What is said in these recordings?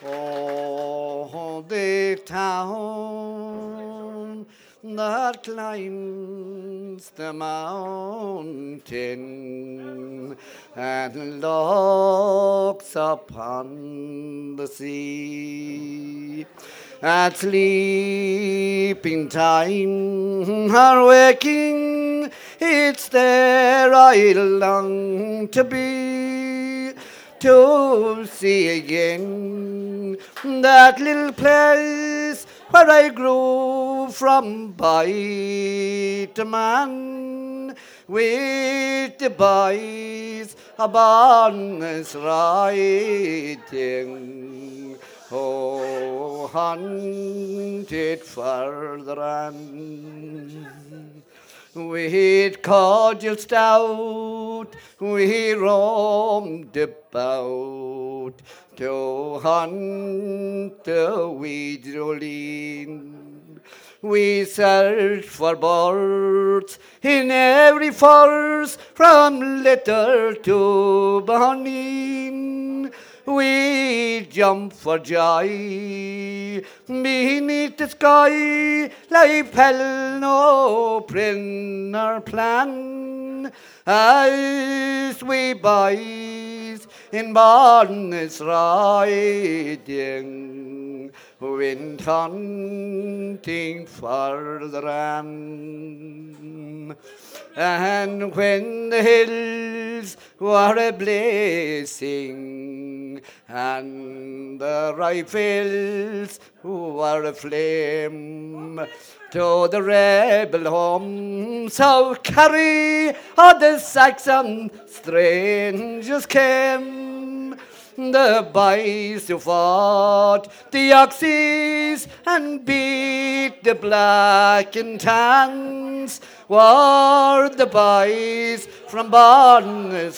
Oh, the town that climbs the mountain and looks upon the sea. At sleeping time or waking, it's there I long to be, to see again that little place where I grew from boy to man, with the boys upon us riding. Oh, hunted further on. With cordial stout, we roamed about to hunt the weedroline. We searched for birds in every forest, from little to bonny. We jump for joy beneath the sky, life held no prin or plan, as we boys in Barnes riding went hunting further on. And when the hills were a blazing and the rifles were aflame, to the rebel homes of Kerry or the Saxon strangers came. The boys who fought the Oxys and beat the black and tans were the boys from Barnes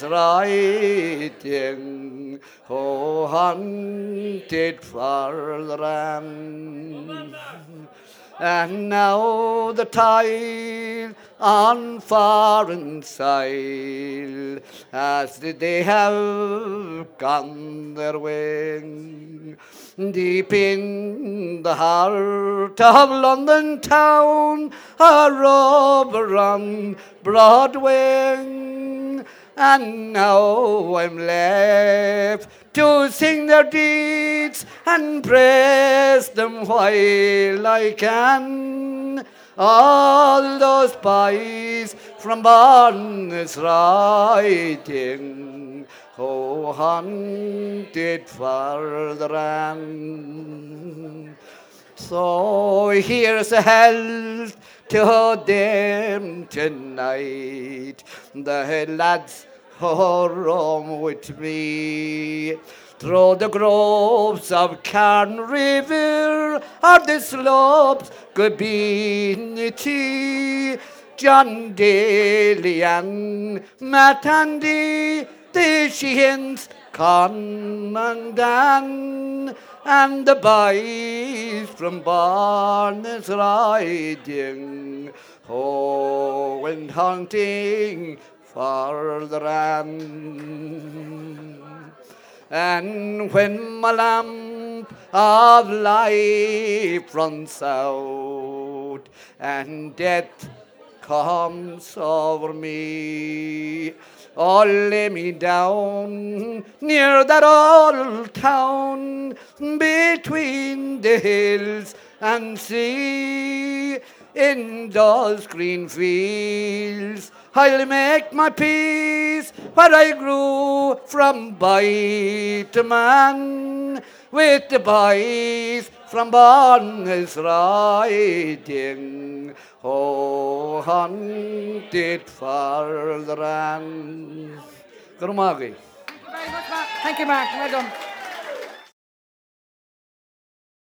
riding, oh, hunted further on. And now the tide on foreign sail, as they have gone their way, deep in the heart of London town, a robber on Broadway. And now I'm left to sing their deeds and praise them while I can. All those boys from Barnes riding, oh, hunted further on. So here's a health to them tonight, the lads who roam with me through the groves of Carn River or the slopes Gobinity. John Daly and Matt Andy, the Sheehan's Con and Dan, and the boys from Barnes riding, oh, went hunting further on. And when my lamp of life runs out and death comes over me, oh, lay me down near that old town between the hills and sea. In those green fields I'll make my peace, where I grew from boy to man, with the boys from Barnes riding, oh, hunted further on. Gurmagi. Thank you very much, Mark. Thank you, Mark. Well done.